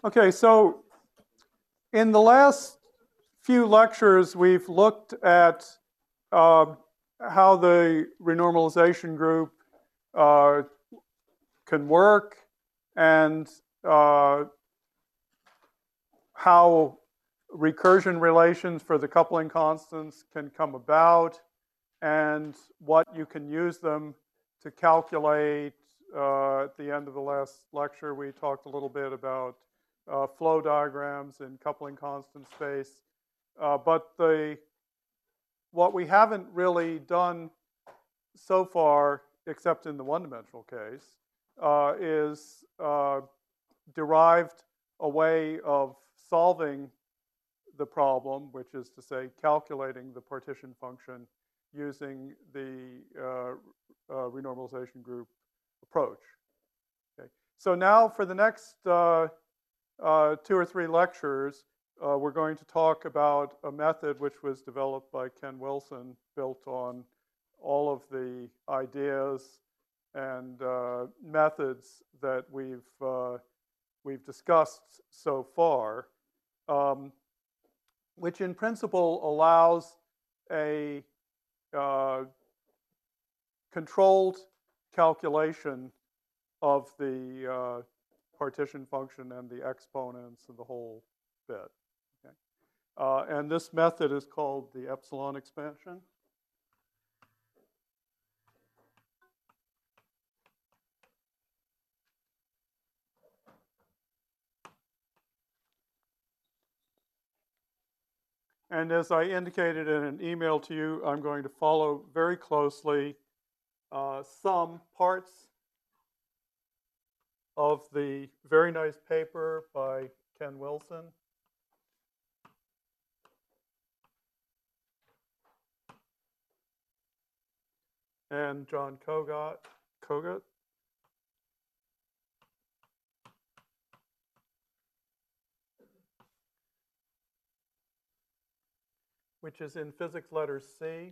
Okay, so in the last few lectures, we've looked at uh, how the renormalization group uh, can work and uh, how recursion relations for the coupling constants can come about and what you can use them to calculate. At the end of the last lecture, we talked a little bit about flow diagrams in coupling constant space. But what we haven't really done so far, except in the one-dimensional case, is derived a way of solving the problem, which is to say calculating the partition function using the renormalization group approach. Okay. So now for the next 2 or 3 lectures, we're going to talk about a method which was developed by Ken Wilson, built on all of the ideas and methods that we've discussed so far, which in principle allows a controlled calculation of the partition function and the exponents and the whole bit. Okay? And this method is called the epsilon expansion. And as I indicated in an email to you, I'm going to follow very closely some parts of the very nice paper by Ken Wilson. And John Kogut, which is in physics letter C.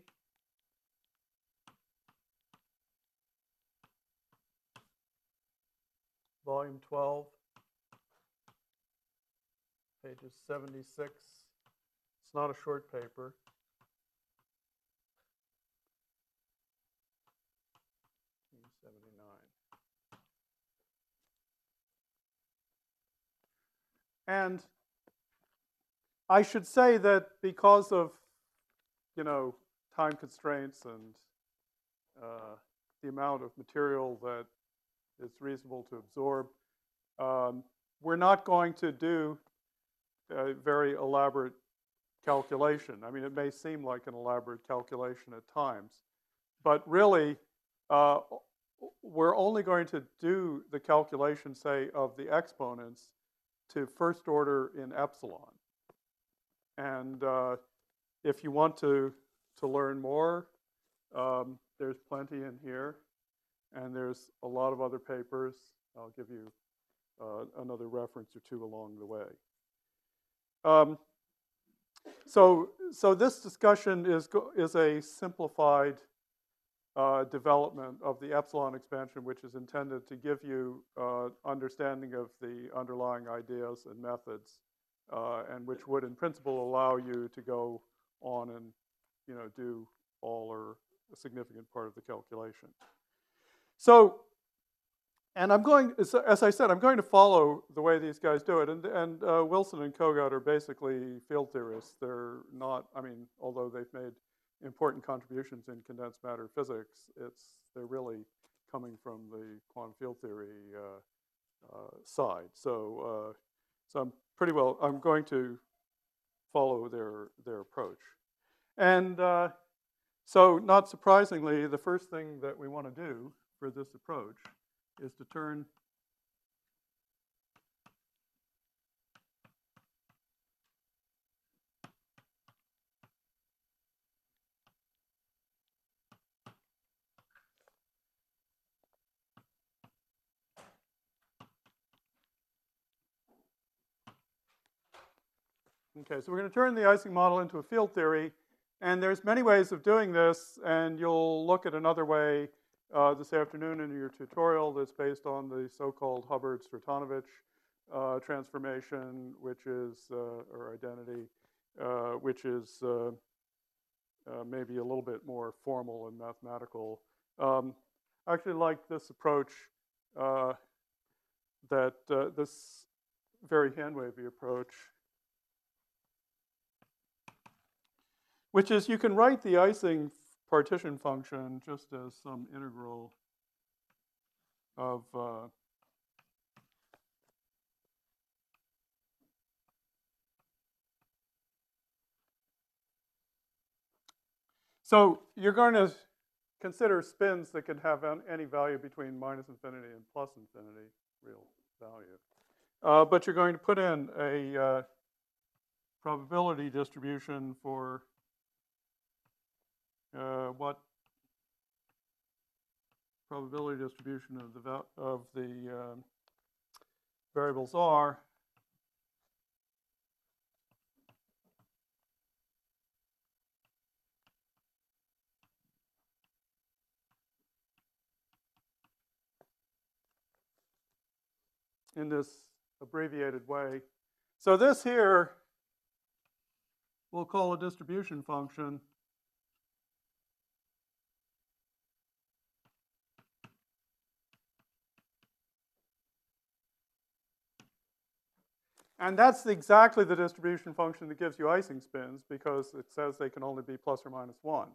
Volume 12, pages 76. It's not a short paper. And I should say that because of, time constraints and the amount of material that it's reasonable to absorb, we're not going to do a very elaborate calculation. I mean, it may seem like an elaborate calculation at times, but really, we're only going to do the calculation, say, of the exponents to first order in epsilon. And if you want to learn more, there's plenty in here. And there's a lot of other papers. I'll give you another reference or two along the way. So this discussion is a simplified development of the epsilon expansion, which is intended to give you understanding of the underlying ideas and methods, and which would, in principle, allow you to go on and, do all or a significant part of the calculation. So, and I'm going, as I said, I'm going to follow the way these guys do it. And Wilson and Kogut are basically field theorists. They're not, although they've made important contributions in condensed matter physics, they're really coming from the quantum field theory side. So I'm going to follow their approach. And so not surprisingly, the first thing that we want to do for this approach is to turn Okay, so we're going to turn the Ising model into a field theory, and there's many ways of doing this, and you'll look at another way this afternoon in your tutorial that's based on the so-called Hubbard-Svrtanovich transformation, which is, or identity, which is maybe a little bit more formal and mathematical. I actually like this approach, this very hand-wavy approach, which is you can write the Ising partition function just as some integral of so you're going to consider spins that can have any value between minus infinity and plus infinity, real value. But you're going to put in a probability distribution for what probability distribution of the variables are. In this abbreviated way. So this here we'll call a distribution function. And that's exactly the distribution function that gives you Ising spins, because it says they can only be plus or minus 1.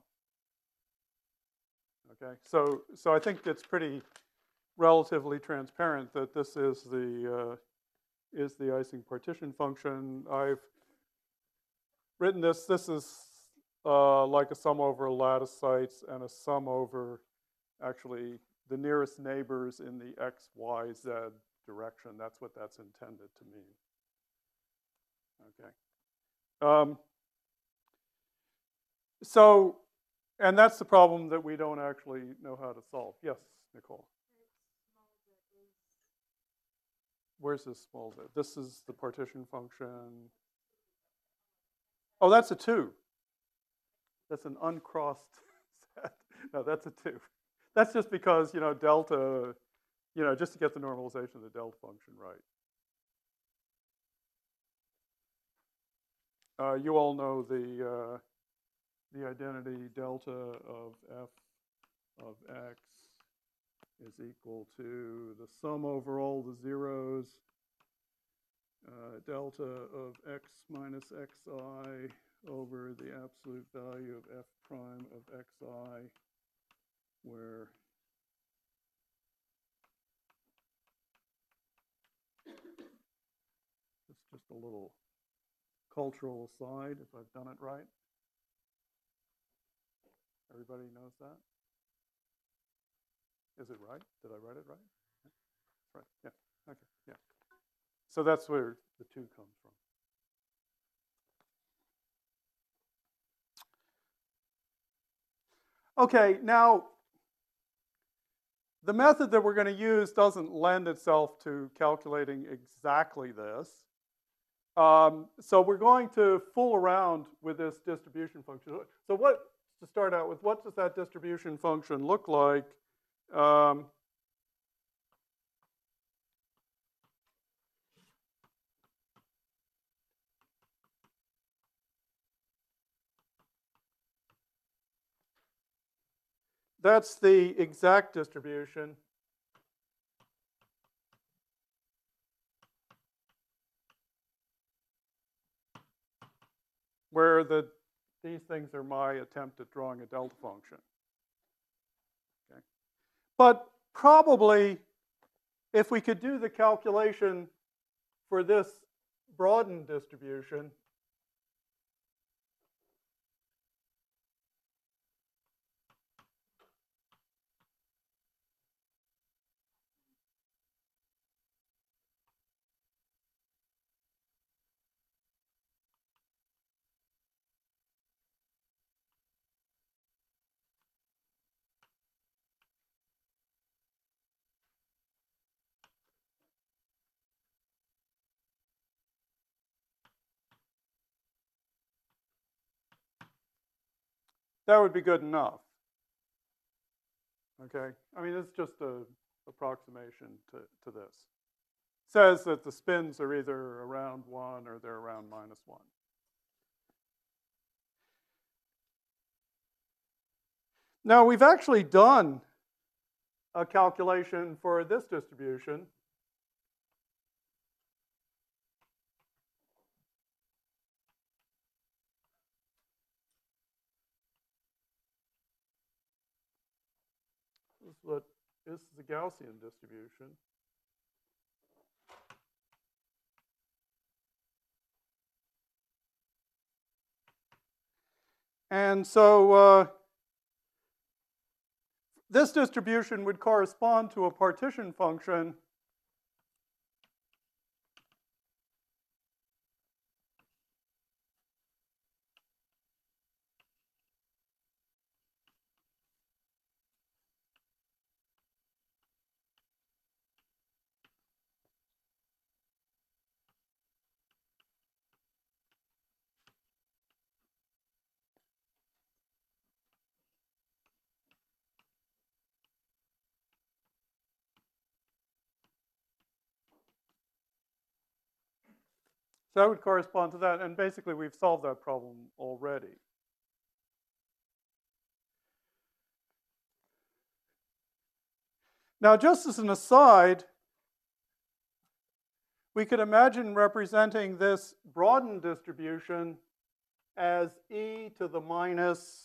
Okay, so I think it's pretty relatively transparent that this is the Ising partition function. I've written this. This is like a sum over lattice sites and a sum over actually the nearest neighbors in the x, y, z direction. That's what that's intended to mean. Okay. So, and that's the problem that we don't actually know how to solve. Yes, Nicole. Where's this small z? This is the partition function. Oh, that's a 2. That's an uncrossed set. No, that's a 2. That's just because, delta, just to get the normalization of the delta function right. You all know the identity delta of f of x is equal to the sum over all the zeros, delta of x minus xi over the absolute value of f prime of xi, where it's just a little cultural aside, if I've done it right. Everybody knows that? Is it right? Did I write it right? That's right. Yeah. Okay. Yeah. So that's where the 2 comes from. Okay. Now, the method that we're going to use doesn't lend itself to calculating exactly this. So we're going to fool around with this distribution function. So to start out with, what does that distribution function look like? That's the exact distribution. Where these things are my attempt at drawing a delta function. Okay. But probably, if we could do the calculation for this broadened distribution, that would be good enough. Okay, I mean, it's just an approximation to this. says that the spins are either around 1 or they're around -1. Now, we've actually done a calculation for this distribution. This is a Gaussian distribution. And so this distribution would correspond to a partition function So that would correspond to that, and basically we've solved that problem already. Now, just as an aside, we could imagine representing this broadened distribution as e to the minus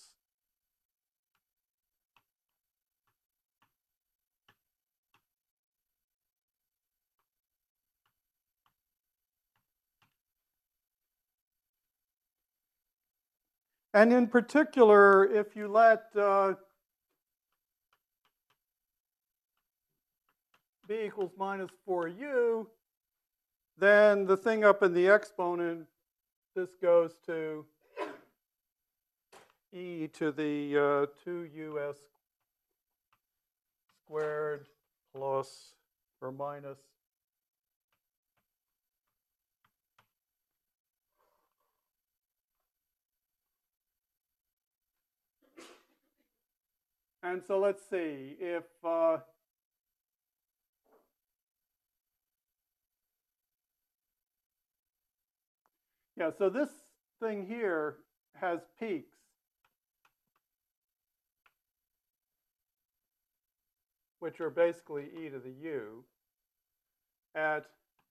and in particular, if you let b equals -4u, then the thing up in the exponent, this goes to e to the 2us squared plus or minus and so let's see if yeah, so this thing here has peaks which are basically e to the u at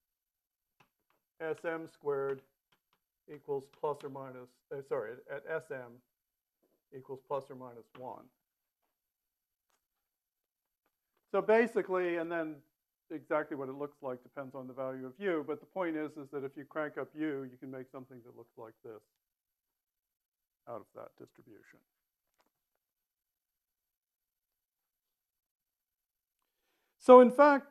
sm squared equals plus or minus, at sm equals plus or minus 1. So basically, and then exactly what it looks like depends on the value of u, but the point is that if you crank up u, you can make something that looks like this out of that distribution. So in fact,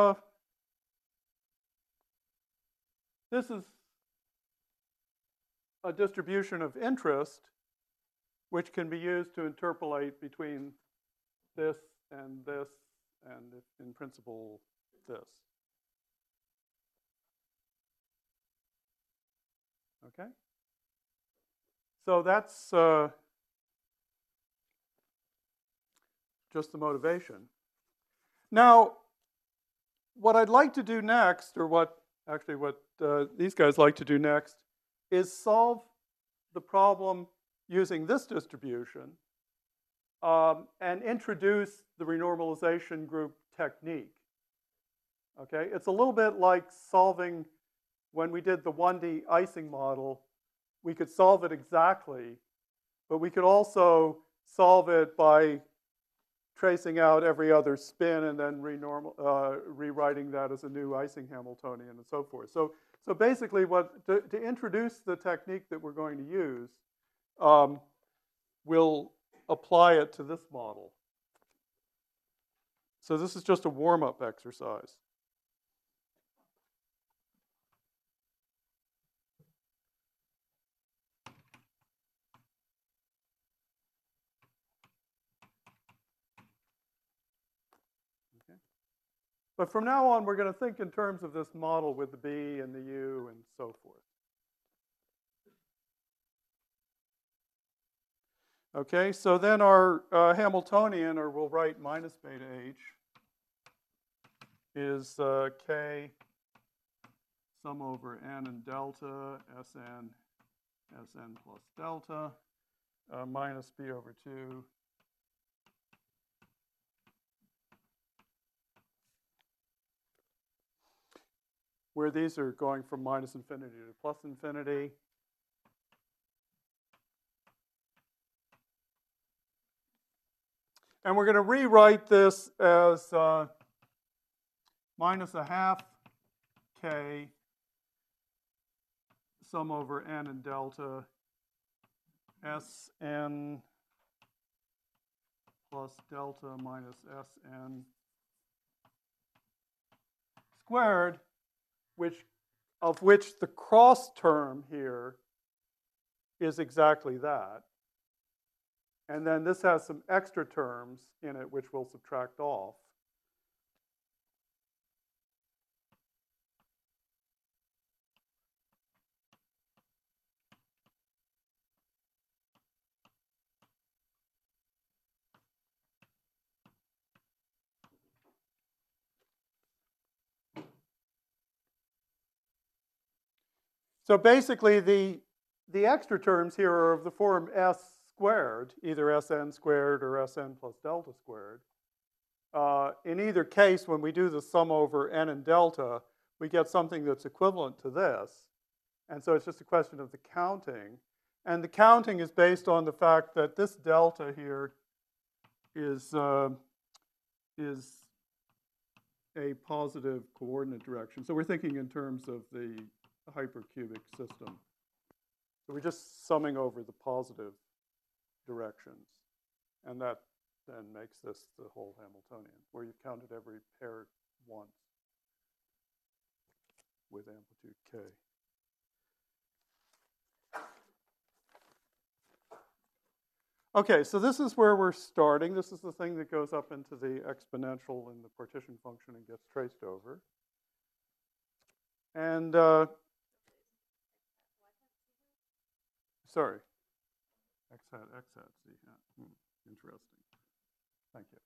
this is a distribution of interest which can be used to interpolate between this and this and in principle this. Okay? So that's just the motivation. Now, what I'd like to do next, or what these guys like to do next, is solve the problem using this distribution and introduce the renormalization group technique. Okay, it's a little bit like solving when we did the 1D Ising model. We could solve it exactly, but we could also solve it by tracing out every other spin and then rewriting that as a new Ising Hamiltonian and so forth. So basically, to introduce the technique that we're going to use, we'll apply it to this model. So this is just a warm-up exercise. Okay. But from now on, we're going to think in terms of this model with the B and the U and so forth. Okay, so then our Hamiltonian, or we'll write minus beta h, is k sum over n and delta, Sn plus delta, minus b over 2 where these are going from minus infinity to plus infinity. And we're going to rewrite this as minus a half k sum over n and delta Sn plus delta minus Sn squared, of which the cross term here is exactly that. And then this has some extra terms in it which we'll subtract off. So basically, the extra terms here are of the form s squared, either Sn squared or Sn plus delta squared. In either case, when we do the sum over n and delta, we get something that's equivalent to this. And so it's just a question of the counting. And the counting is based on the fact that this delta here is a positive coordinate direction. So we're thinking in terms of the hypercubic system. So we're just summing over the positive directions. And that then makes this the whole Hamiltonian, where you've counted every pair once with amplitude k. Okay, so this is where we're starting. This is the thing that goes up into the exponential in the partition function and gets traced over. And sorry, x hat, z hat. Interesting. Thank you.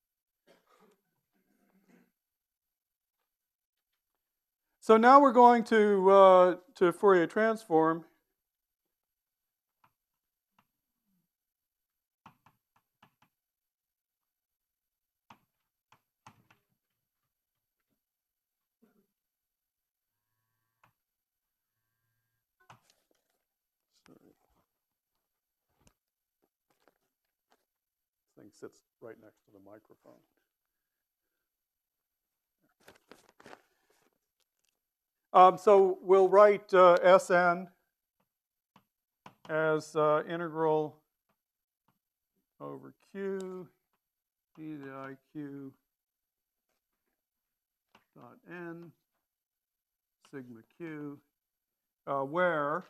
So now we're going to Fourier transform. Thing sits right next to the microphone. So we'll write Sn as integral over q e to the iq dot n sigma q, where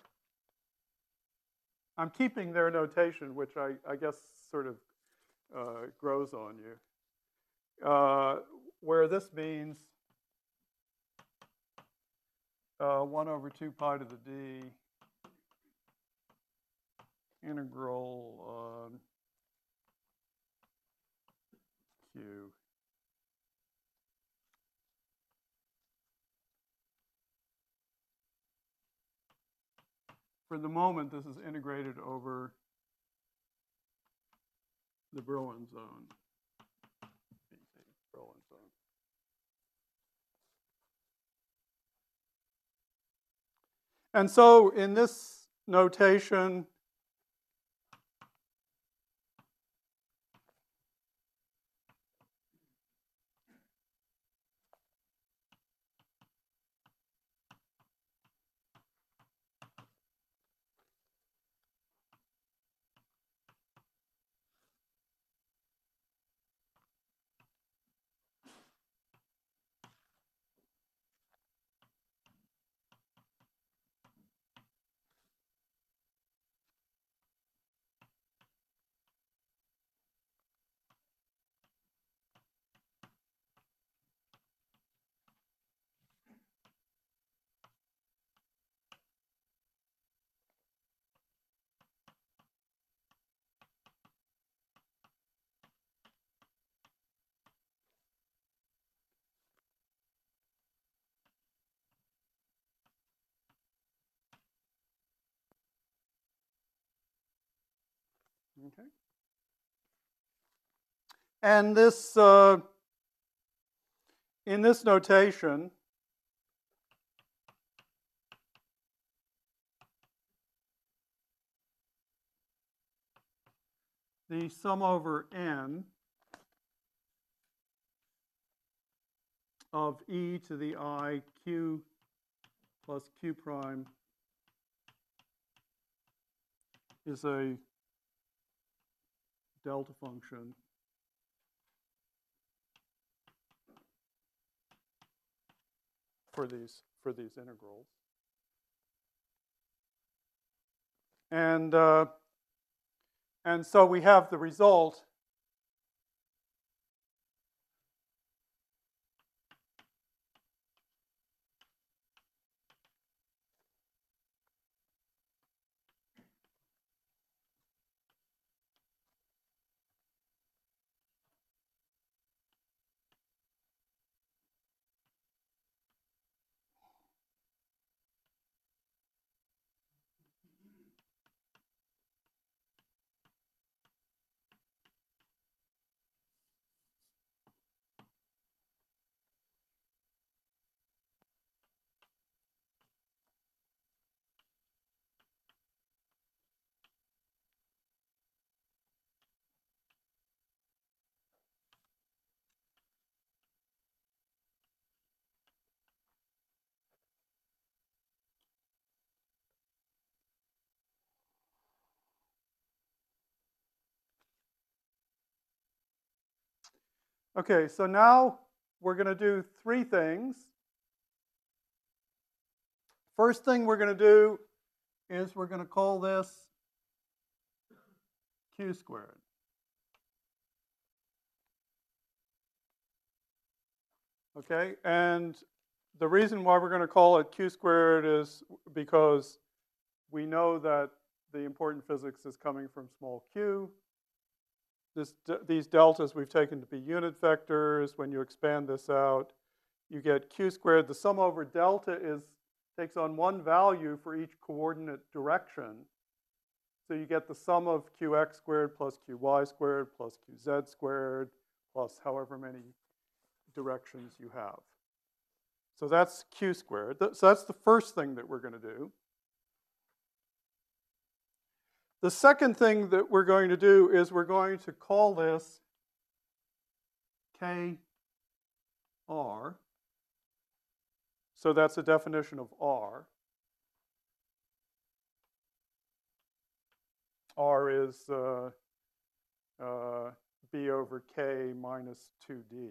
I'm keeping their notation, which I guess sort of grows on you, where this means 1 over 2 pi to the d integral q for the moment this is integrated over the Brillouin zone. Brillouin zone. And so in this notation, Okay. And this, in this notation, the sum over n of e to the I q plus q prime is a delta function for these integrals. And so we have the result Okay, so now we're going to do three things. First thing we're going to do is we're going to call this q squared. Okay, and the reason why we're going to call it q squared is because we know that the important physics is coming from small q. These deltas we've taken to be unit vectors. When you expand this out, you get q squared. The sum over delta takes on one value for each coordinate direction. So you get the sum of qx squared plus qy squared plus qz squared plus however many directions you have. So that's q squared. So that's the first thing that we're going to do. The second thing that we're going to do is we're going to call this KR. So that's a definition of R. R is B over K minus 2D,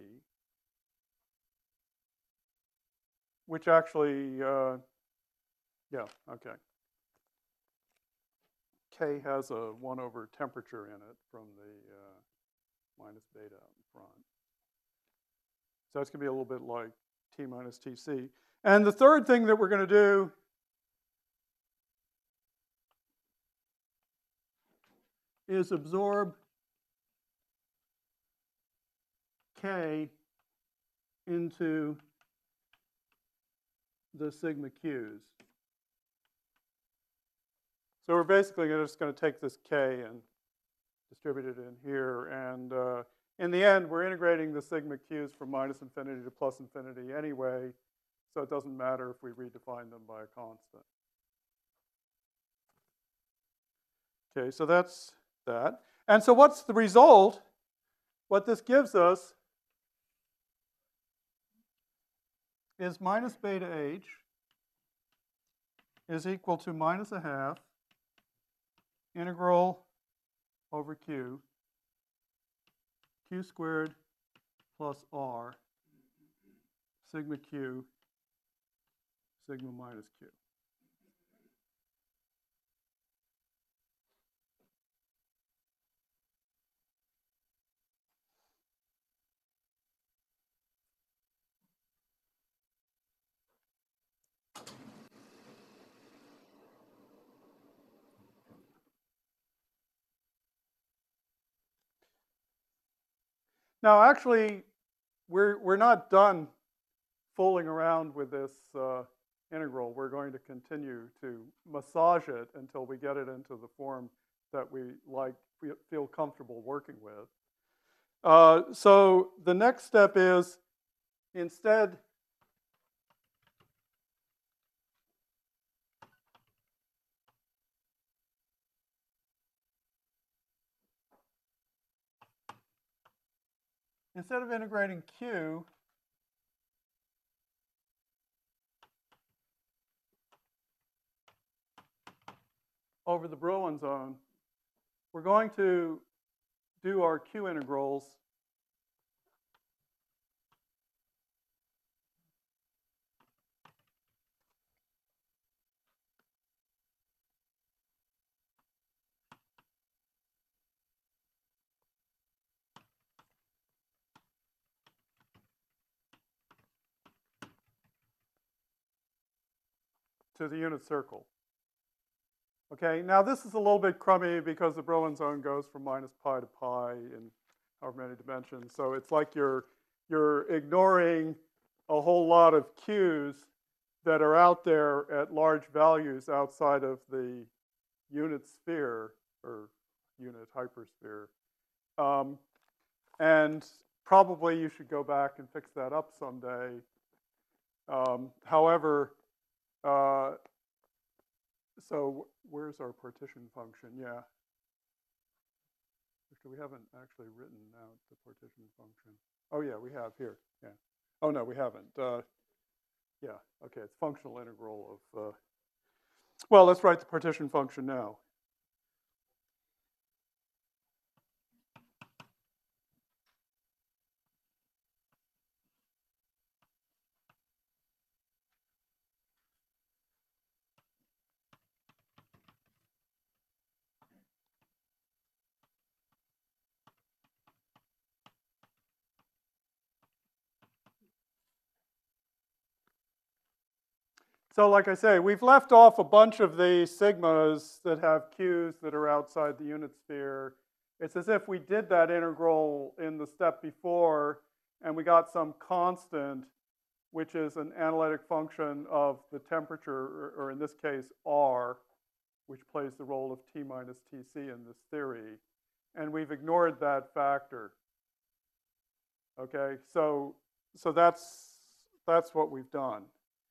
which actually, yeah, okay. K has a 1 over temperature in it from the minus beta out in front. So that's going to be a little bit like T minus TC. And the third thing that we're going to do is absorb K into the sigma q's. So we're basically just going to take this K and distribute it in here. And in the end, we're integrating the sigma q's from minus infinity to plus infinity anyway. So it doesn't matter if we redefine them by a constant. Okay, so that's that. And so what's the result? What this gives us is minus beta h is equal to minus a half integral over q squared plus r sigma q sigma minus q. Now, actually, we're not done fooling around with this integral. We're going to continue to massage it until we get it into the form that we like, feel comfortable working with. So the next step is, instead of integrating Q, over the Brillouin zone, we're going to do our Q integrals to the unit circle. Okay, now this is a little bit crummy because the Brillouin zone goes from minus pi to pi in however many dimensions. So it's like you're ignoring a whole lot of Q's that are out there at large values outside of the unit sphere or unit hypersphere. And probably you should go back and fix that up someday. However, so where's our partition function? Yeah. We haven't actually written out the partition function. Oh, yeah, we have here. Yeah. Oh, no, we haven't. Yeah, okay, it's functional integral of, well, let's write the partition function now. So like I say, we've left off a bunch of the sigmas that have Q's that are outside the unit sphere. It's as if we did that integral in the step before, and we got some constant, which is an analytic function of the temperature, or in this case, R, which plays the role of T minus Tc in this theory. And we've ignored that factor. Okay, so that's what we've done.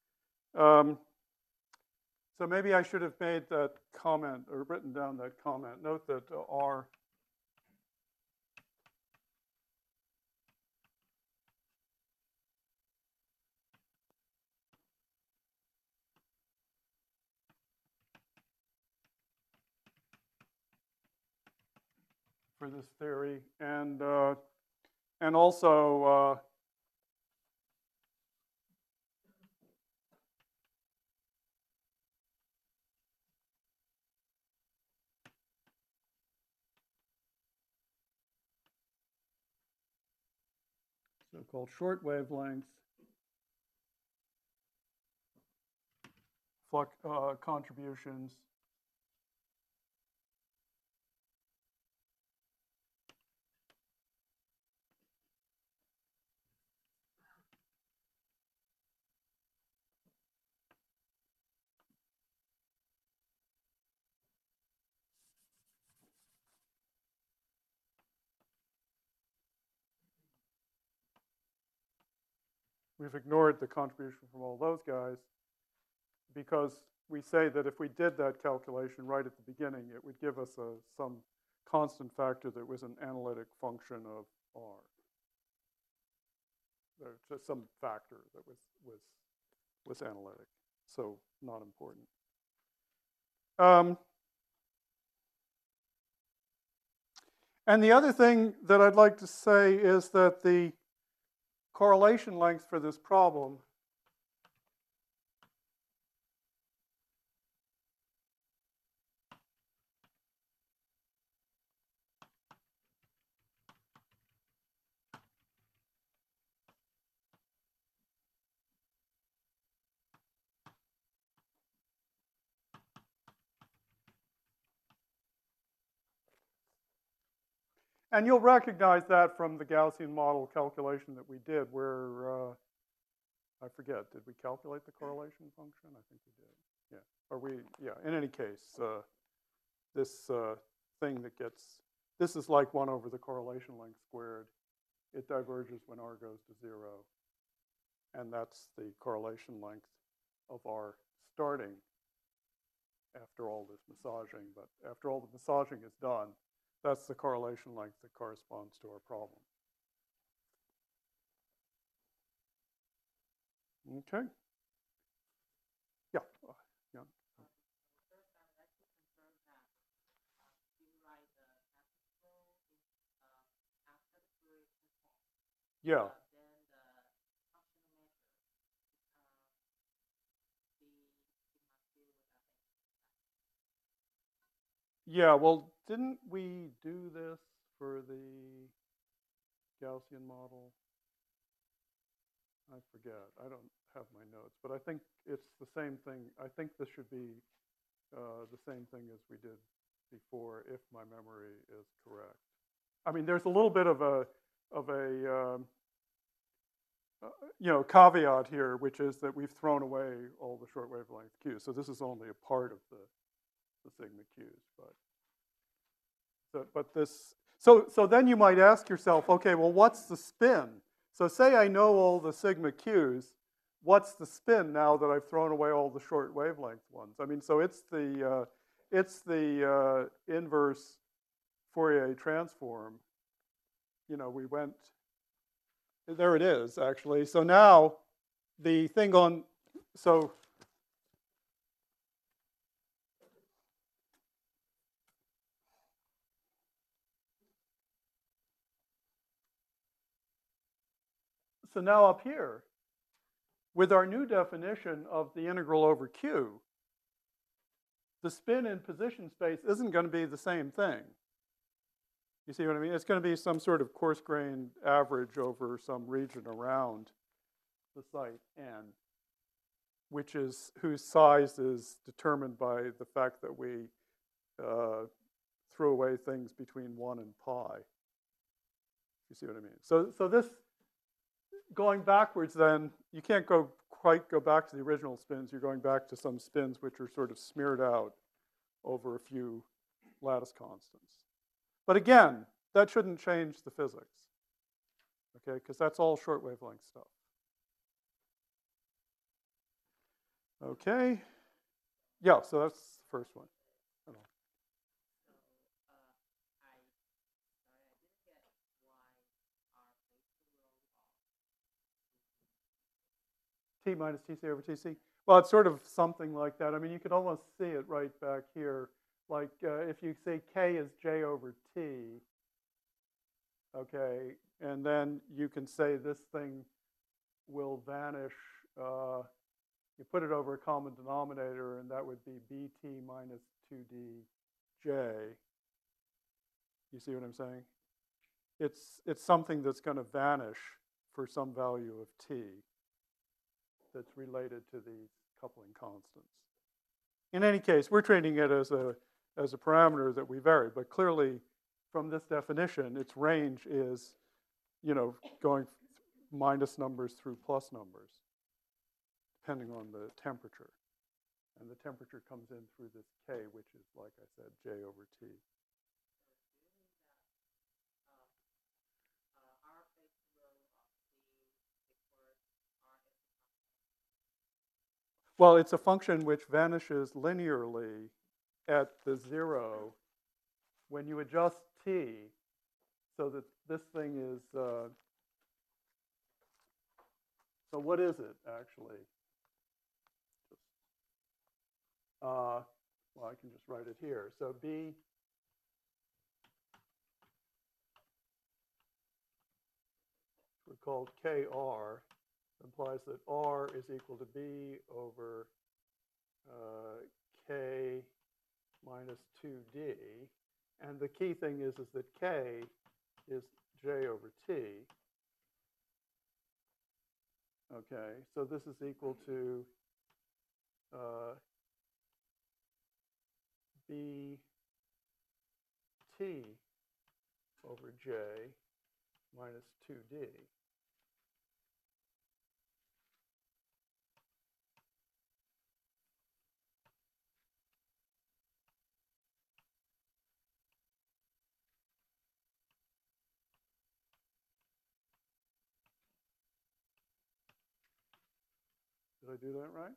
So maybe I should have made that comment or written down that comment. Note that R for this theory, and also so-called short wavelength flux contributions we've ignored the contribution from all those guys because we say that if we did that calculation right at the beginning, it would give us some constant factor that was an analytic function of R. There's just some factor that was analytic, so not important. And the other thing that I'd like to say is that the correlation length for this problem and you'll recognize that from the Gaussian model calculation that we did where, I forget, did we calculate the correlation function? I think we did, yeah. Or yeah, in any case, this thing that gets, this is like 1 over the correlation length squared. It diverges when r goes to 0. And that's the correlation length of r starting after all this massaging. But after all the massaging is done, that's the correlation length that corresponds to our problem. Okay. Yeah. Yeah. Yeah. Yeah, well, didn't we do this for the Gaussian model? I forget. I don't have my notes, but I think it's the same thing. I think this should be the same thing as we did before, if my memory is correct. I mean, there's a little bit of a caveat here, which is that we've thrown away all the short wavelength Qs. So this is only a part of the sigma Qs, so then you might ask yourself, okay, well, what's the spin? So say I know all the sigma Qs, what's the spin now that I've thrown away all the short wavelength ones? I mean, so it's the inverse Fourier transform. We went, there it is, actually. So now the thing on, so now up here, with our new definition of the integral over Q, the spin in position space isn't going to be the same thing. You see what I mean? It's going to be some sort of coarse-grained average over some region around the site N, whose size is determined by the fact that we threw away things between 1 and pi. You see what I mean? So this, going backwards then, you can't quite go back to the original spins. You're going back to some spins which are sort of smeared out over a few lattice constants. But again, that shouldn't change the physics, okay? Because that's all short wavelength stuff. Okay. Yeah, so that's the first one. T minus TC over TC. Well, it's sort of something like that. I mean, you could almost see it right back here. Like if you say K is J over T, okay, and then you can say this thing will vanish. You put it over a common denominator, and that would be BT minus 2DJ. You see what I'm saying? It's something that's going to vanish for some value of T that's related to these coupling constants. In any case, we're treating it as a parameter that we vary, but clearly from this definition, its range is, going minus numbers through plus numbers, depending on the temperature. And the temperature comes in through this K, which is, like I said, J over T. Well, it's a function which vanishes linearly at the 0 when you adjust T so that this thing is, so what is it actually? Well, I can just write it here. So B we're called KR implies that R is equal to B over K minus 2D. And the key thing is that K is J over T. Okay, so this is equal to BT over J minus 2D. I do that right?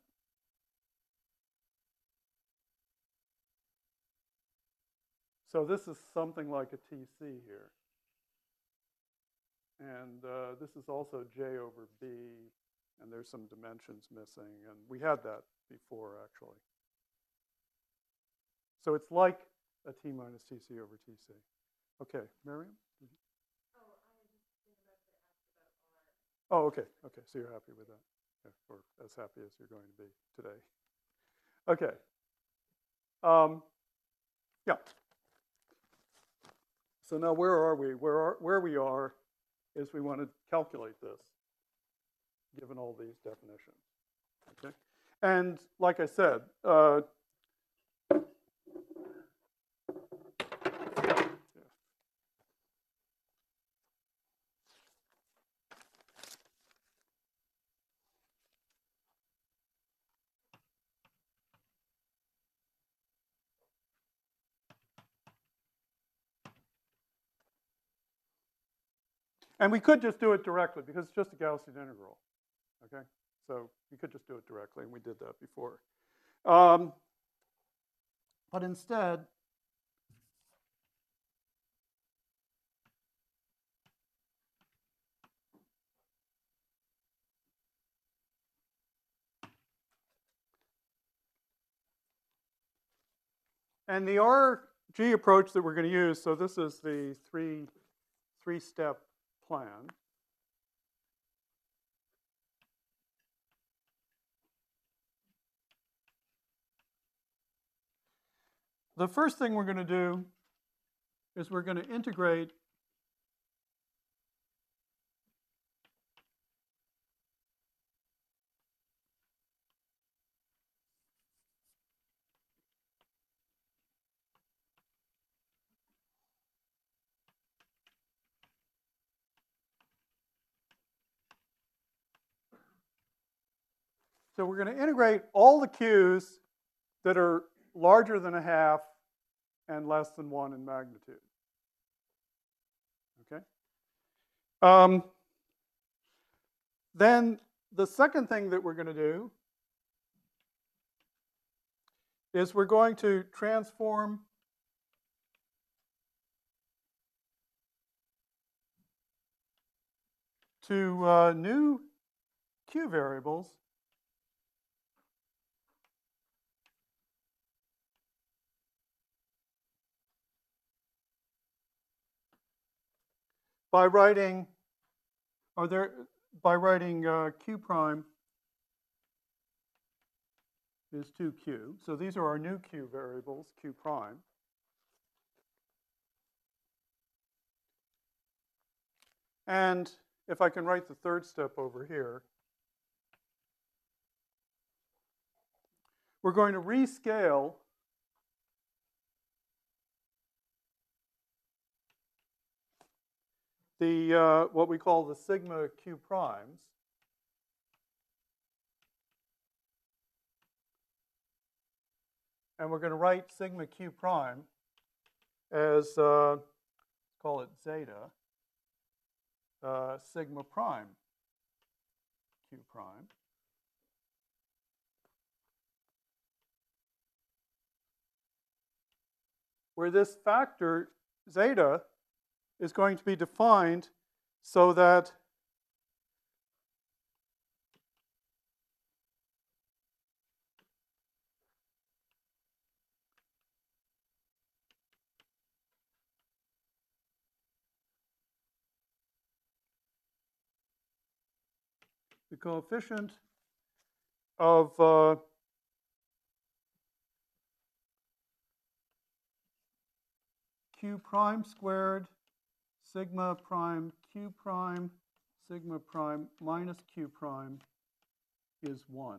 So this is something like a TC here. And this is also J over B, and there's some dimensions missing. And we had that before, actually. So it's like a T minus TC over TC. Okay, Miriam? Oh, okay, okay, so you're happy with that. Yeah, or as happy as you're going to be today. Okay. Yeah. So now where are we? Where we are is we want to calculate this, given all these definitions. Okay. And like I said, and we could just do it directly because it's just a Gaussian integral. Okay, so we could just do it directly, and we did that before. But instead, and the RG approach that we're going to use, so this is the three-step plan. The first thing we're going to do is we're going to integrate so we're going to integrate all the q's that are larger than a half and less than 1 in magnitude. Okay? Then the second thing that we're going to do is we're going to transform to new q variables by writing, q prime is 2q. So these are our new q variables, q prime. And if I can write the third step over here, we're going to rescale the what we call the sigma q primes. And we're going to write sigma q prime as, call it zeta, sigma prime q prime. Where this factor, zeta, is going to be defined so that the coefficient of q prime squared sigma prime q prime sigma prime minus q prime is 1.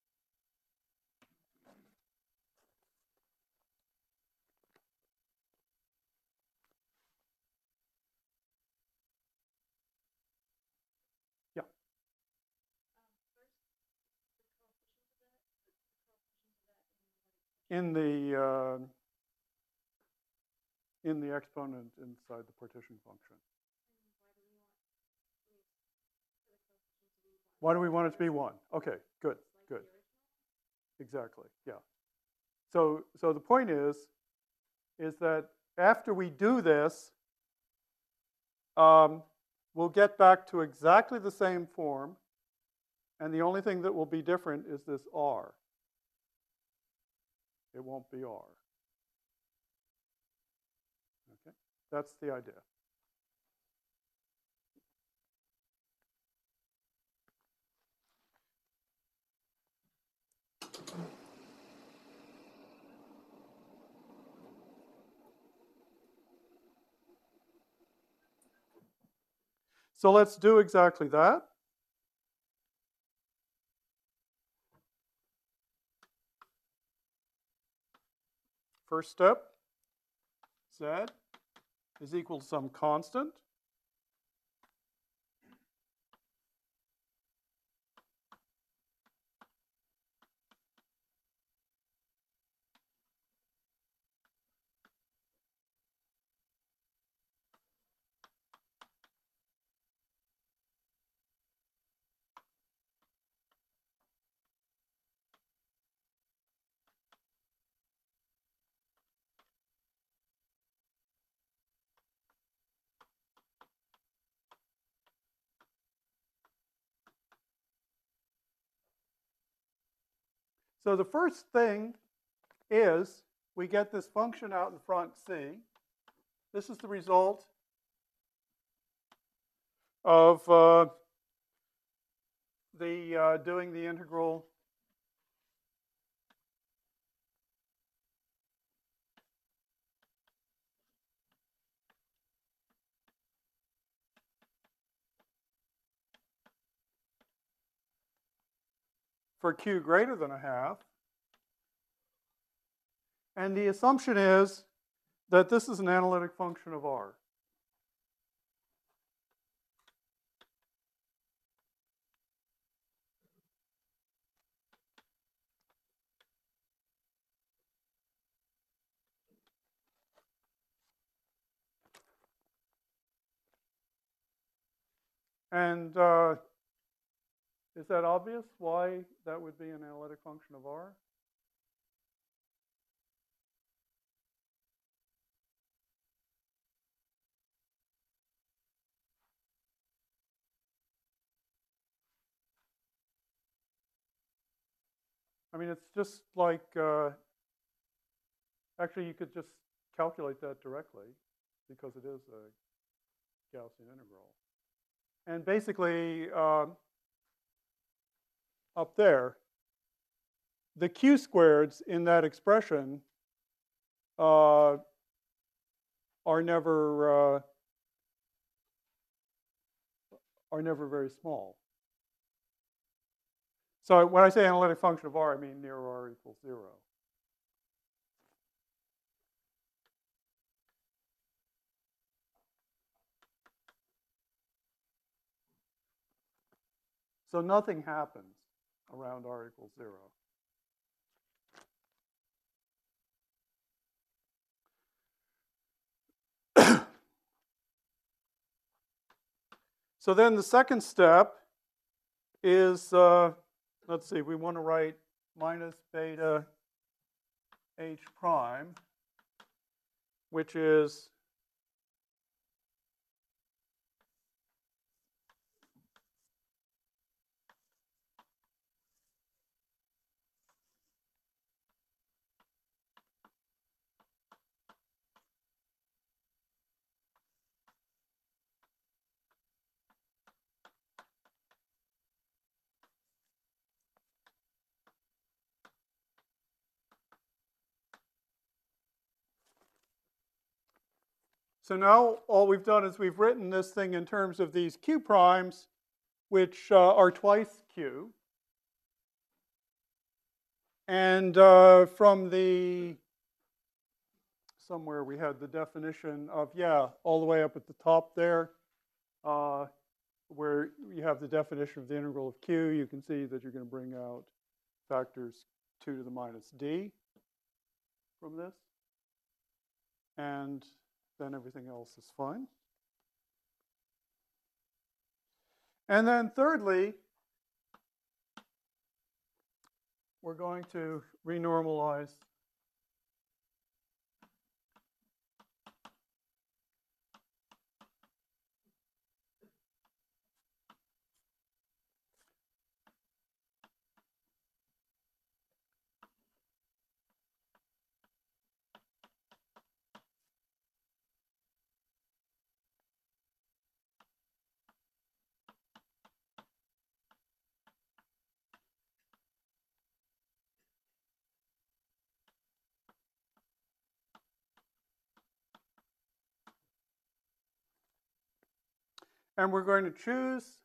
Yeah. In the exponent inside the partition function. Why do we want it to be 1? Okay, good. Exactly, yeah. So the point is that after we do this, we'll get back to exactly the same form, and the only thing that will be different is this R. It won't be R. Okay, that's the idea. So let's do exactly that. First step, Z is equal to some constant. So the first thing is we get this function out in front, C. This is the result of doing the integral for q greater than a half. And the assumption is that this is an analytic function of R. And is that obvious why that would be an analytic function of R? I mean, it's just like, actually, you could just calculate that directly because it is a Gaussian integral. And basically, up there, the q squareds in that expression are never very small. So when I say analytic function of R, I mean near R equals 0. So nothing happens around R equals 0. So then the second step is, let's see, we want to write minus beta h prime, which is so now all we've done is we've written this thing in terms of these q primes, which are twice q. And from the, somewhere we had the definition of, yeah, all the way up at the top there, where you have the definition of the integral of q, you can see that you're going to bring out factors 2 to the minus d from this. And then everything else is fine. And then thirdly, we're going to renormalize and we're going to choose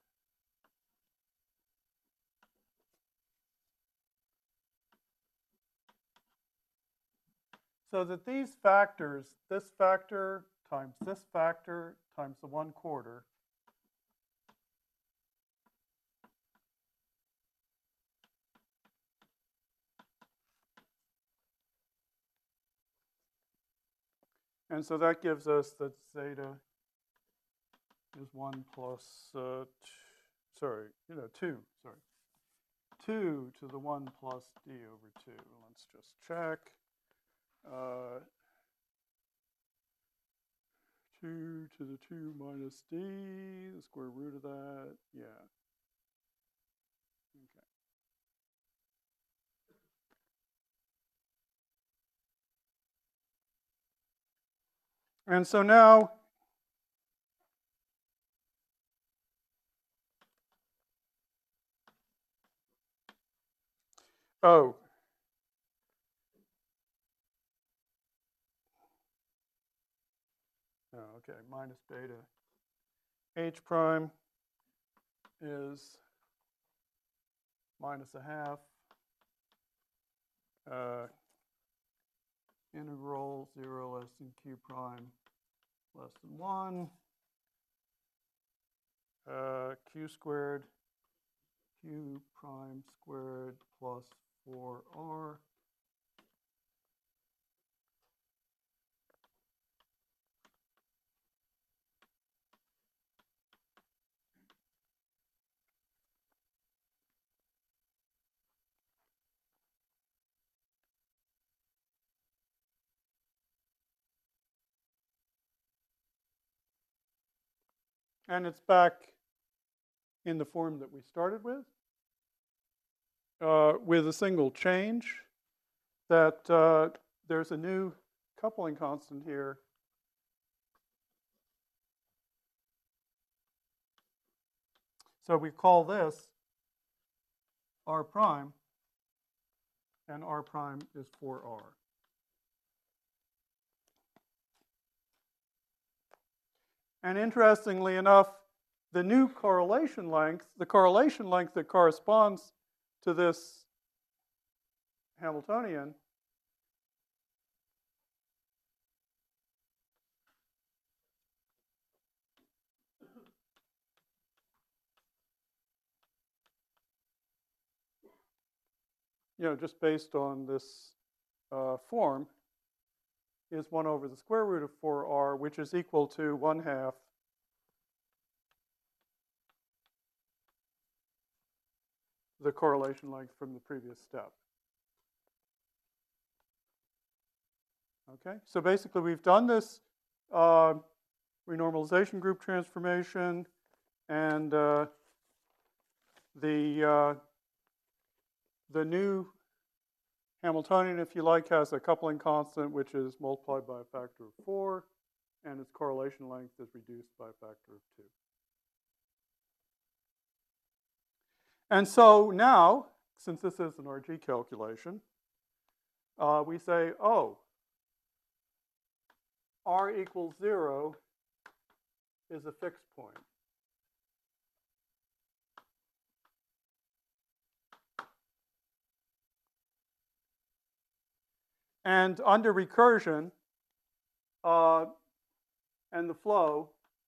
so that these factors, this factor times this factor times the 1/4, and so that gives us that zeta is 1 plus, 2, 2 to the 1 plus d over 2. Let's just check. 2 to the 2 minus d, the square root of that, yeah. Okay. And so now, oh, okay, minus beta h prime is minus a half integral 0 less than q prime less than 1 q squared q prime squared plus 4r and it's back in the form that we started with a single change that there's a new coupling constant here so we call this r prime and r prime is 4r. And interestingly enough, the new correlation length, the correlation length that corresponds to this Hamiltonian just based on this form is 1 over the square root of 4r, which is equal to 1/2 the correlation length from the previous step. Okay, so basically we've done this renormalization group transformation, and the new Hamiltonian, if you like, has a coupling constant which is multiplied by a factor of 4, and its correlation length is reduced by a factor of 2. And so now, since this is an RG calculation, we say, oh, r equals 0 is a fixed point. And under recursion and the flow,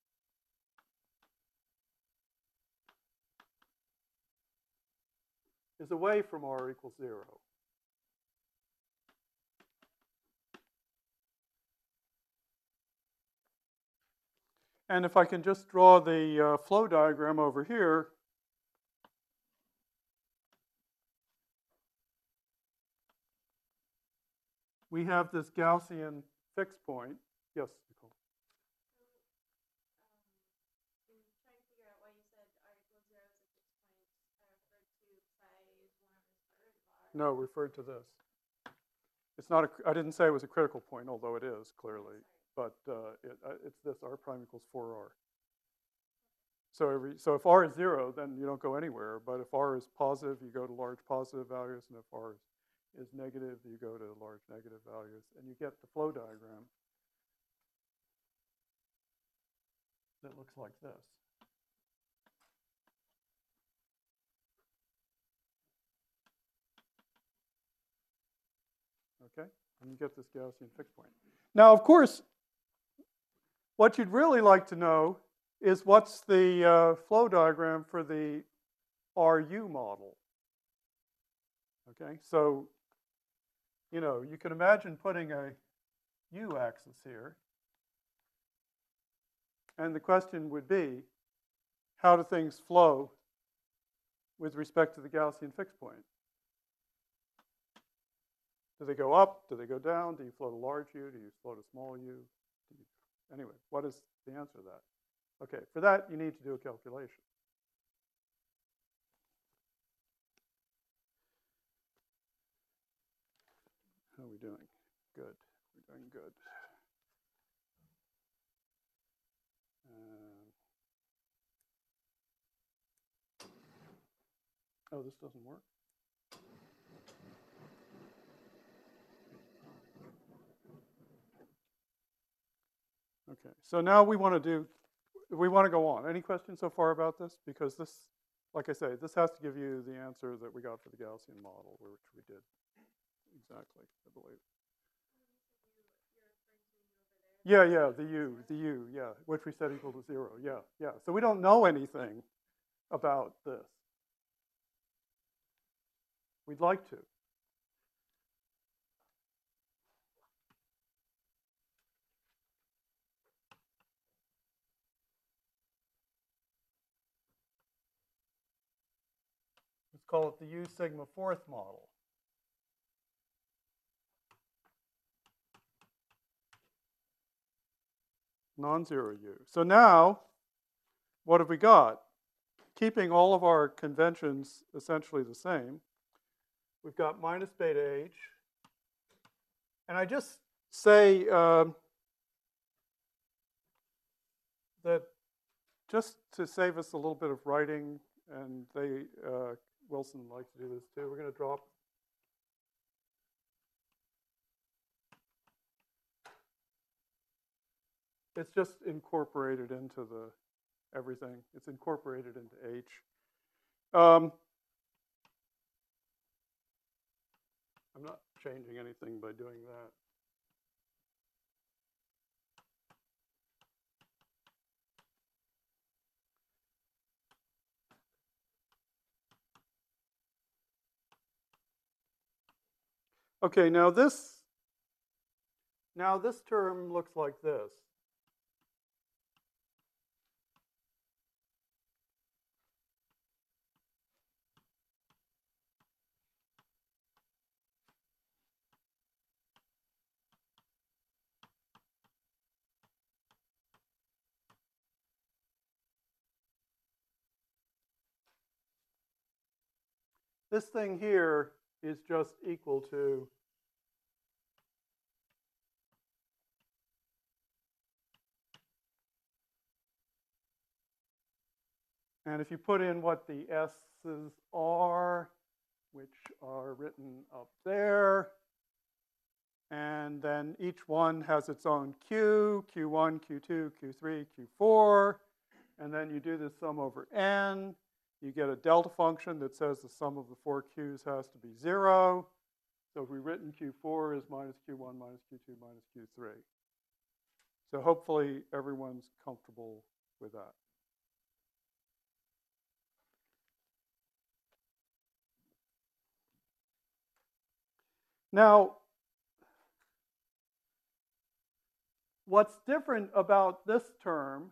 is away from r equals 0. And if I can just draw the flow diagram over here, we have this Gaussian fixed point. Yes, Nicole. No, referred to this. It's not. I didn't say it was a critical point, although it is clearly. But it's this r prime equals 4r. So if r is 0, then you don't go anywhere. But if r is positive, you go to large positive values, and if r is negative, you go to large negative values, and you get the flow diagram that looks like this. Okay, and you get this Gaussian fixed point. Now, of course, what you'd really like to know is what's the flow diagram for the RU model. Okay, so, you can imagine putting a U axis here. And the question would be, how do things flow with respect to the Gaussian fixed point? Do they go up? Do they go down? Do you float a large U? Do you float a small U? Anyway, what is the answer to that? Okay, for that, you need to do a calculation. How are we doing? Good. We're doing good. Oh, this doesn't work? Okay, so now we want to go on. Any questions so far about this? Because this, like I say, this has to give you the answer that we got for the Gaussian model, which we did. Exactly, I believe. Yeah, the U, yeah, which we set equal to 0, yeah. So we don't know anything about this. We'd like to. Let's call it the U sigma fourth model. Non-zero U. So now, what have we got? Keeping all of our conventions essentially the same, we've got minus beta H. And I just say that just to save us a little bit of writing, and Wilson likes to do this too, we're going to drop it's just incorporated into everything. It's incorporated into H. I'm not changing anything by doing that. Okay, now this term looks like this. This thing here is just equal to and if you put in what the S's are, which are written up there, and then each one has its own Q, Q1, Q2, Q3, Q4, and then you do this sum over n, you get a delta function that says the sum of the 4 Qs has to be 0. So if we've written Q4 as minus Q1, minus Q2, minus Q3. So hopefully everyone's comfortable with that. Now, what's different about this term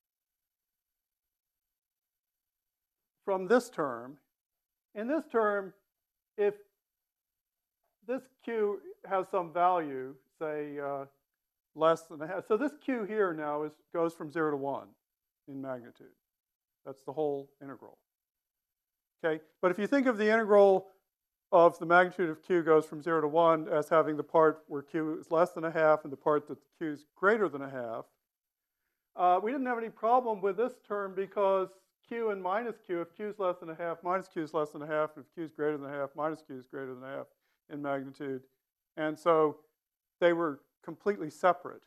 from this term, in this term, if this Q has some value, say less than a half. So this q here now goes from 0 to 1 in magnitude. That's the whole integral. Okay, but if you think of the integral of the magnitude of q goes from 0 to 1 as having the part where q is less than a half and the part that q is greater than a half, we didn't have any problem with this term because q and minus q, if q is less than a half, minus q is less than a half, if q is greater than a half, minus q is greater than a half in magnitude. And so they were completely separate.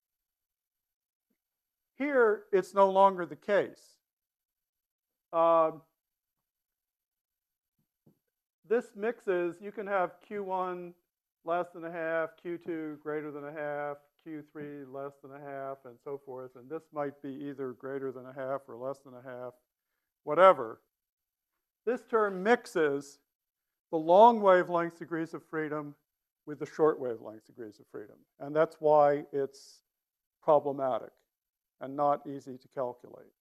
Here, it's no longer the case. This mixes, you can have q1 less than a half, q2 greater than a half, q3 less than a half, and so forth. And this might be either greater than a half or less than a half, whatever. This term mixes the long wavelength degrees of freedom with the short wavelength degrees of freedom. And that's why it's problematic and not easy to calculate.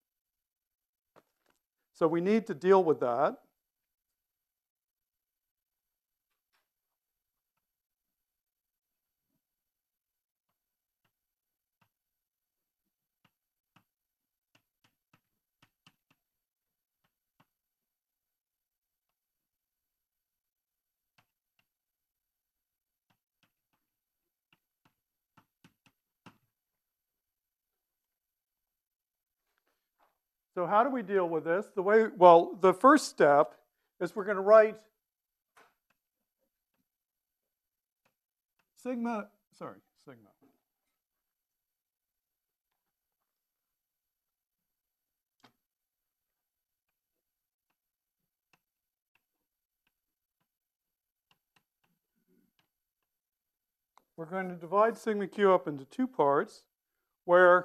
So we need to deal with that. So how do we deal with this? The first step is we're going to write sigma. We're going to divide sigma q up into two parts where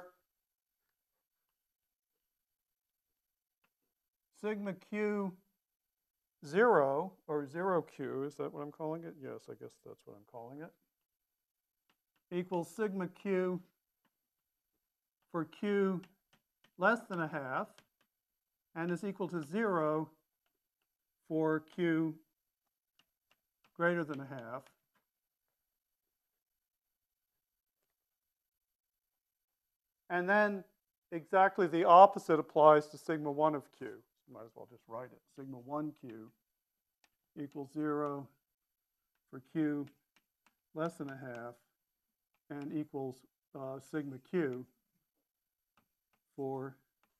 sigma q 0, or 0q, is that what I'm calling it? Yes, I guess that's what I'm calling it, equals sigma q for q less than a half, and is equal to 0 for q greater than a half. And then exactly the opposite applies to sigma 1 of q. Might as well just write it. Sigma 1q equals 0 for q less than a half and equals sigma q for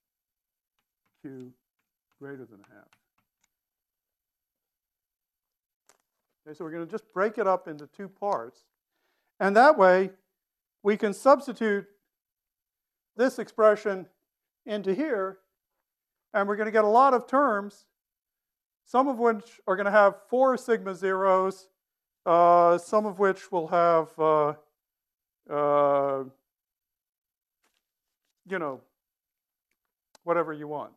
q greater than a half. Okay, so we're going to just break it up into two parts. And that way, we can substitute this expression into here, and we're going to get a lot of terms, some of which are going to have 4 sigma zeros, some of which will have, whatever you want.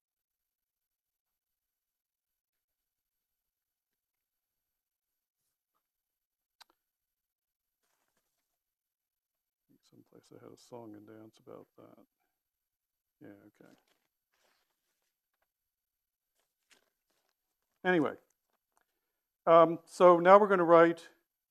Someplace I had a song and dance about that. Yeah, okay. Anyway, so now we're going to write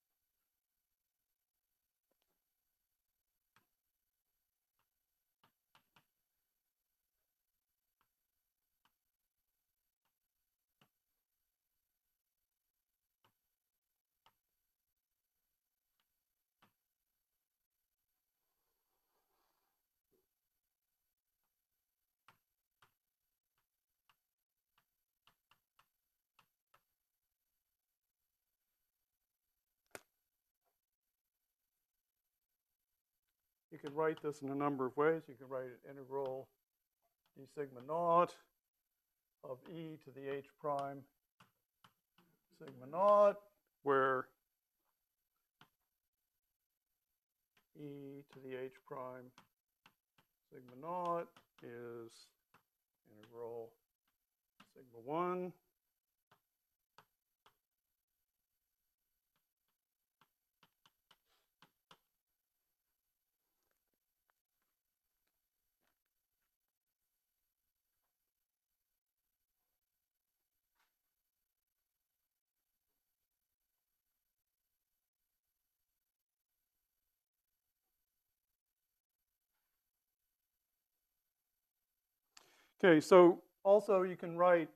you can write this in a number of ways. You can write it integral d sigma naught of e to the h prime sigma naught, where e to the h prime sigma naught is integral sigma 1 Okay, so also you can write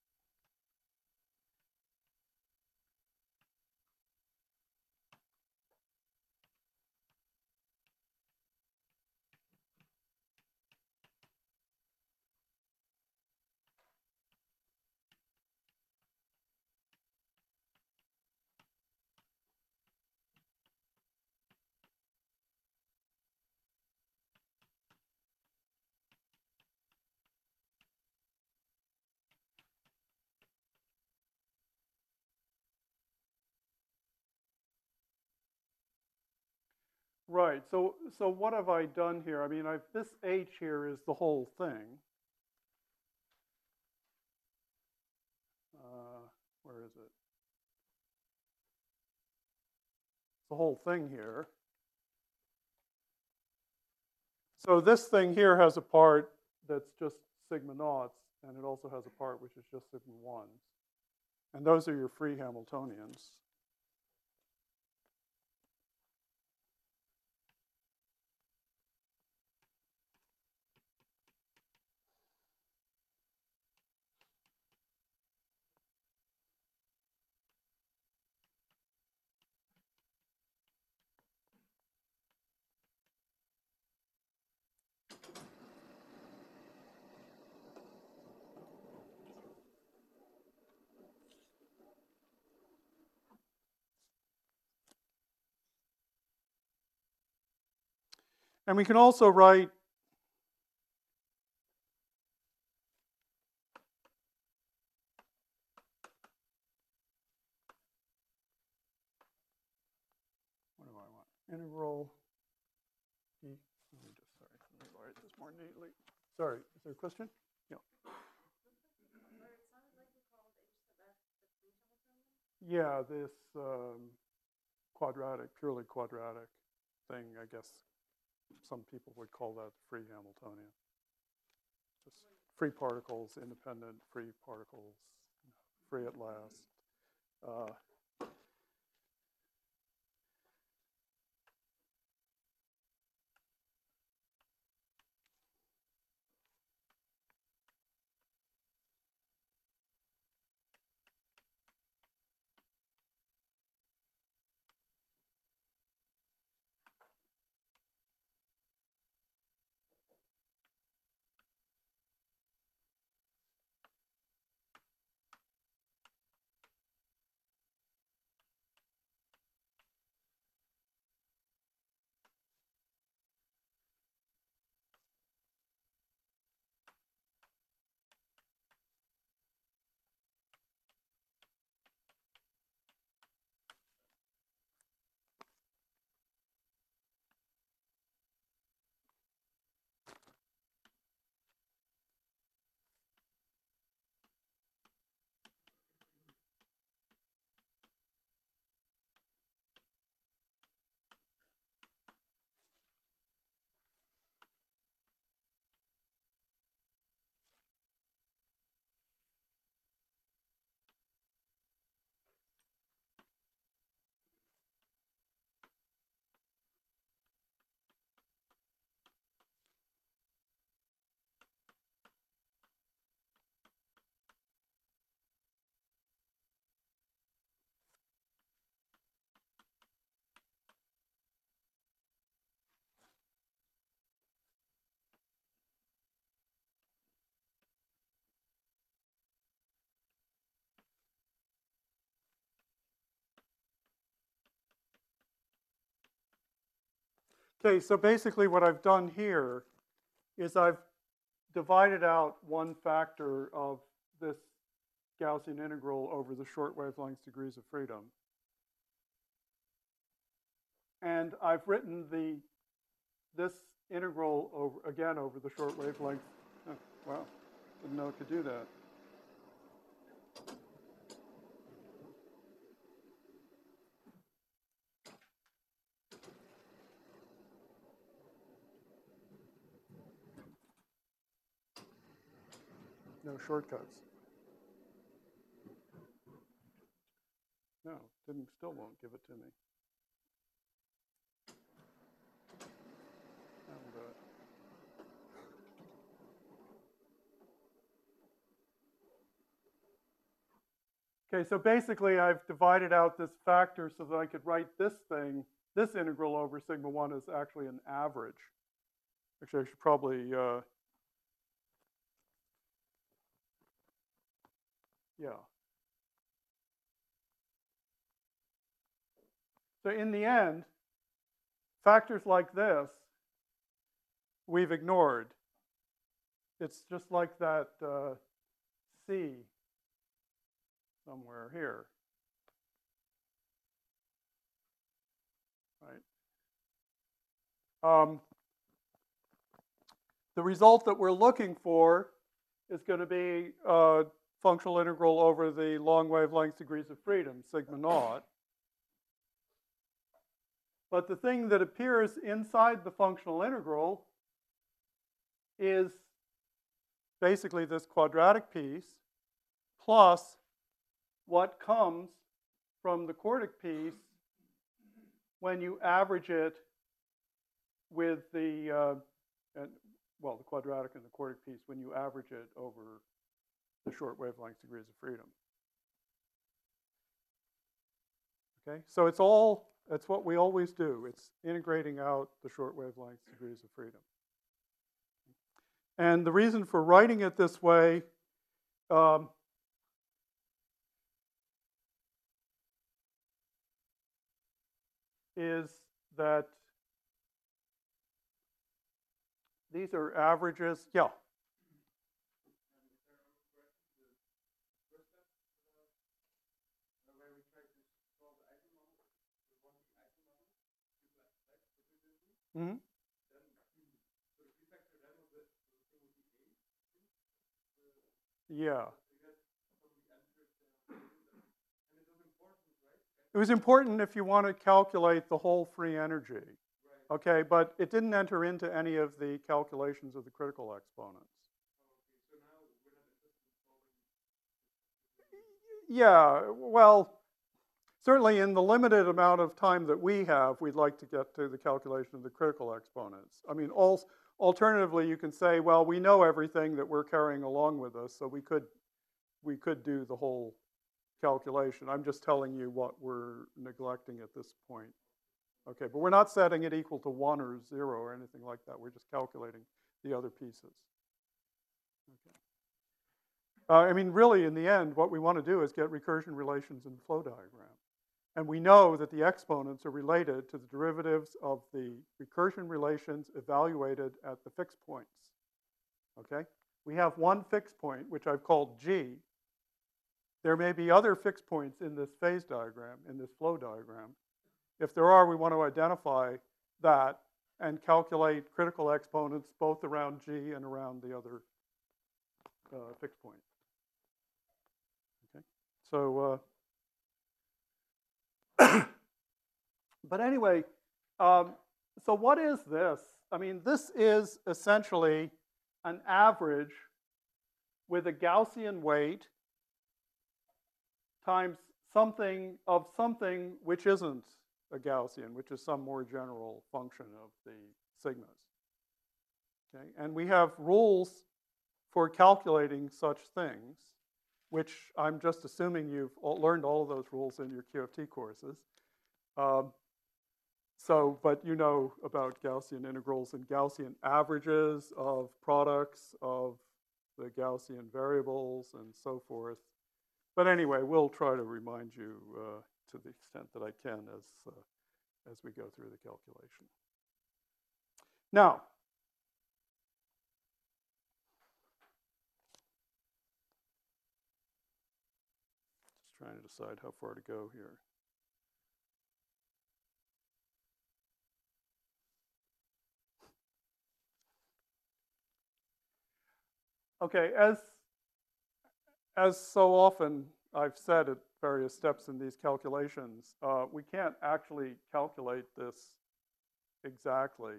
right. So what have I done here? I mean, this h here is the whole thing. Where is it? The whole thing here. So this thing here has a part that's just sigma naughts, and it also has a part which is just sigma ones. And those are your free Hamiltonians. And we can also write what do I want? Integral e. Let me just, sorry, let me write this more neatly. Sorry, is there a question? Yeah. Yeah, this quadratic, purely quadratic thing, I guess some people would call that free Hamiltonian. Just free particles, independent free particles, free at last. Okay, so basically what I've done here is I've divided out one factor of this Gaussian integral over the short wavelengths degrees of freedom. And I've written this integral over, again, over the short wavelength. Oh, wow, didn't know it could do that. No shortcuts. No, still won't give it to me. That'll do it. Okay, so basically I've divided out this factor so that I could write this thing, this integral over sigma 1 is actually an average. Actually, I should probably, yeah. So in the end, factors like this, we've ignored. It's just like that C somewhere here. Right. The result that we're looking for is going to be a functional integral over the long wavelength degrees of freedom, sigma naught. But the thing that appears inside the functional integral is basically this quadratic piece plus what comes from the quartic piece when you average it with the, well, the quadratic and the quartic piece when you average it over the short wavelength degrees of freedom. Okay, so it's what we always do. It's integrating out the short wavelength degrees of freedom. And the reason for writing it this way is that these are averages. Yeah. Mm-hmm. Yeah. It was important if you want to calculate the whole free energy. Okay, but it didn't enter into any of the calculations of the critical exponents. Yeah, well, certainly in the limited amount of time that we have, we'd like to get to the calculation of the critical exponents. I mean, alternatively, you can say, well, we know everything that we're carrying along with us, so we could do the whole calculation. I'm just telling you what we're neglecting at this point. Okay, but we're not setting it equal to 1 or 0 or anything like that. We're just calculating the other pieces. Okay. I mean, really, in the end, what we want to do is get recursion relations in the flow diagram. And we know that the exponents are related to the derivatives of the recursion relations evaluated at the fixed points. Okay? We have one fixed point, which I've called G. There may be other fixed points in this phase diagram, in this flow diagram. If there are, we want to identify that and calculate critical exponents both around G and around the other fixed point. Okay, so, but anyway, so what is this? I mean, this is essentially an average with a Gaussian weight times something which isn't a Gaussian, which is some more general function of the sigmas. Okay? And we have rules for calculating such things, which I'm just assuming you've learned all of those rules in your QFT courses. But you know about Gaussian integrals and Gaussian averages of products of the Gaussian variables and so forth. But anyway, we'll try to remind you to the extent that I can as we go through the calculation. Now, just trying to decide how far to go here. Okay, as so often I've said at various steps in these calculations, we can't actually calculate this exactly.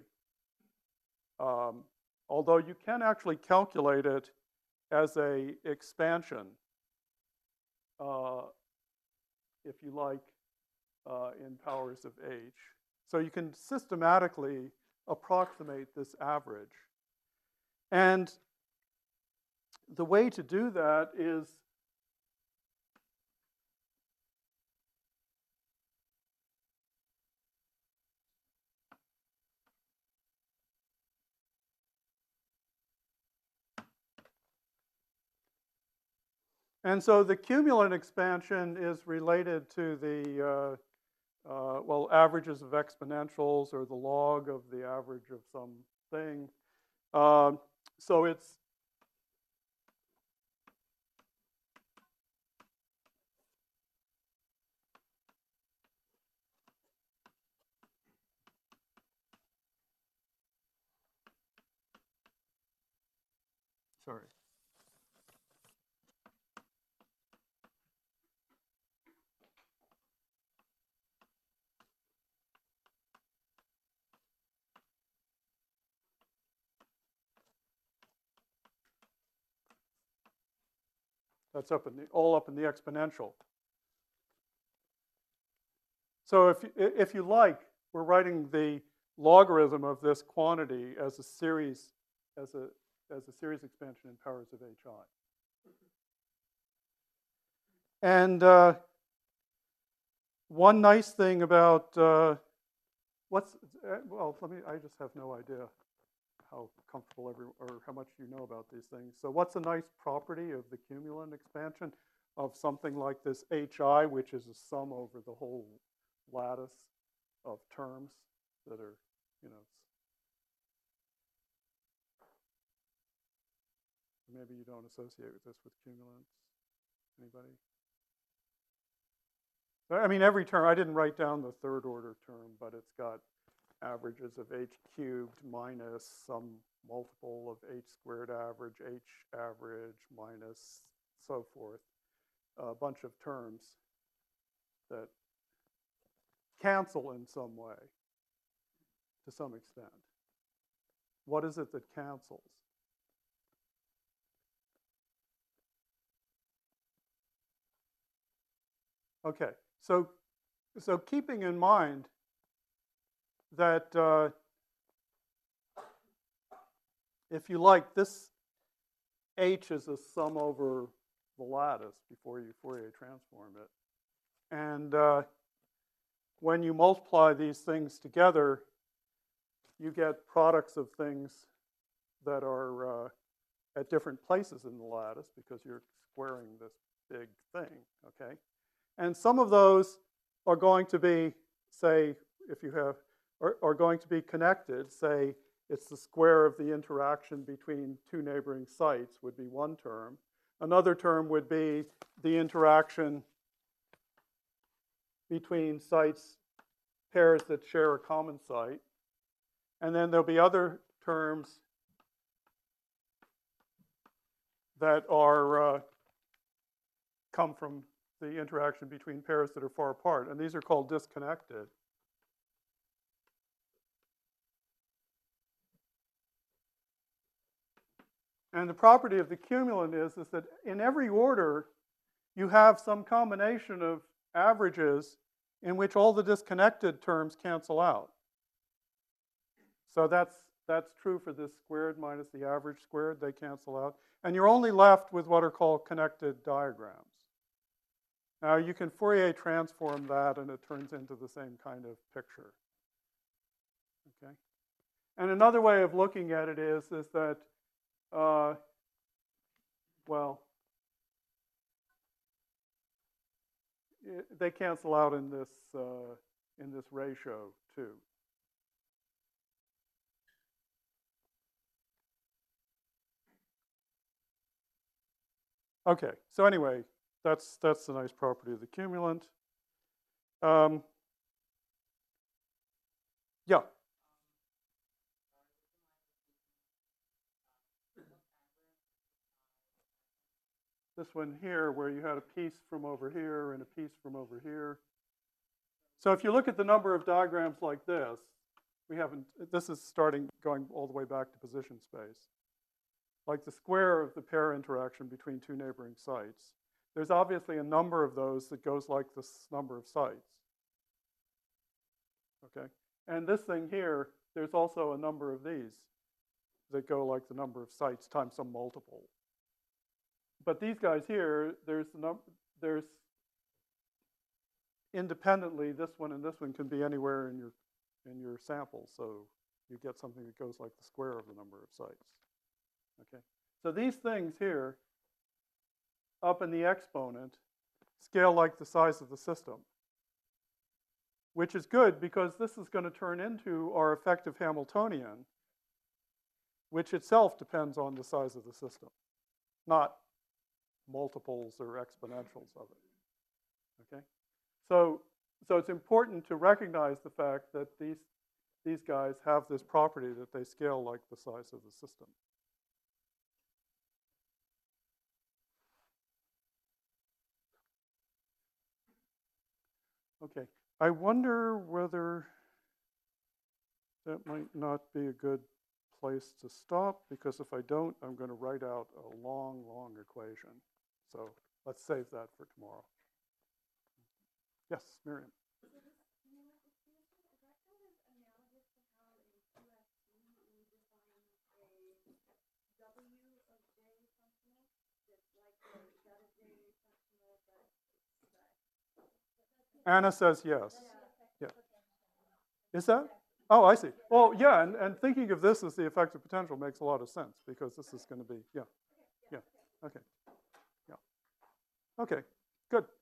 Although you can actually calculate it as a expansion, if you like, in powers of h. So you can systematically approximate this average. And the way to do that is And so the cumulant expansion is related to the, well, averages of exponentials or the log of the average of something. So it's, sorry. That's all up in the exponential. So if you like, we're writing the logarithm of this quantity as a series, as a series expansion in powers of hi. And one nice thing about well, I just have no idea how comfortable or how much you know about these things. So what's a nice property of the cumulant expansion of something like this hi, which is a sum over the whole lattice of terms that are, you know, maybe you don't associate with this with cumulants. Anybody? I mean, every term, I didn't write down the third order term, but it's got averages of h cubed minus some multiple of h squared average, h average minus so forth. A bunch of terms that cancel in some way, to some extent. What is it that cancels? Okay, so keeping in mind that if you like, this h is a sum over the lattice before you Fourier transform it. And when you multiply these things together, you get products of things that are at different places in the lattice because you're squaring this big thing, okay? And some of those are going to be, say, if you have, are going to be connected. Say it's the square of the interaction between two neighboring sites would be one term. Another term would be the interaction between sites, pairs that share a common site. And then there'll be other terms that are come from the interaction between pairs that are far apart. And these are called disconnected. And the property of the cumulant is that in every order, you have some combination of averages in which all the disconnected terms cancel out. So that's true for this squared minus the average squared. They cancel out. And you're only left with what are called connected diagrams. Now, you can Fourier transform that, and it turns into the same kind of picture. Okay? And another way of looking at it is that, well, they cancel out in this ratio too. Okay, so anyway, that's the nice property of the cumulant. Yeah. This one here, where you had a piece from over here and a piece from over here. So if you look at the number of diagrams like this, this is going all the way back to position space. Like the square of the pair interaction between two neighboring sites. There's obviously a number of those that goes like this number of sites. Okay, and this thing here, there's also a number of these that go like the number of sites times some multiple. But these guys here, there's independently, this one and this one can be anywhere in your sample, so you get something that goes like the square of the number of sites. Okay, so these things here up in the exponent scale like the size of the system, which is good because this is going to turn into our effective Hamiltonian, which itself depends on the size of the system, not multiples or exponentials of it. Okay? So it's important to recognize the fact that these guys have this property that they scale like the size of the system. Okay, I wonder whether that might not be a good place to stop, because if I don't, I'm going to write out a long, long equation. So let's save that for tomorrow. Yes, Miriam. Anna says yes. Yeah. Is that? Oh, I see. Well, yeah, and thinking of this as the effective potential makes a lot of sense, because this is going to be, yeah. Okay. Yeah. Okay, good.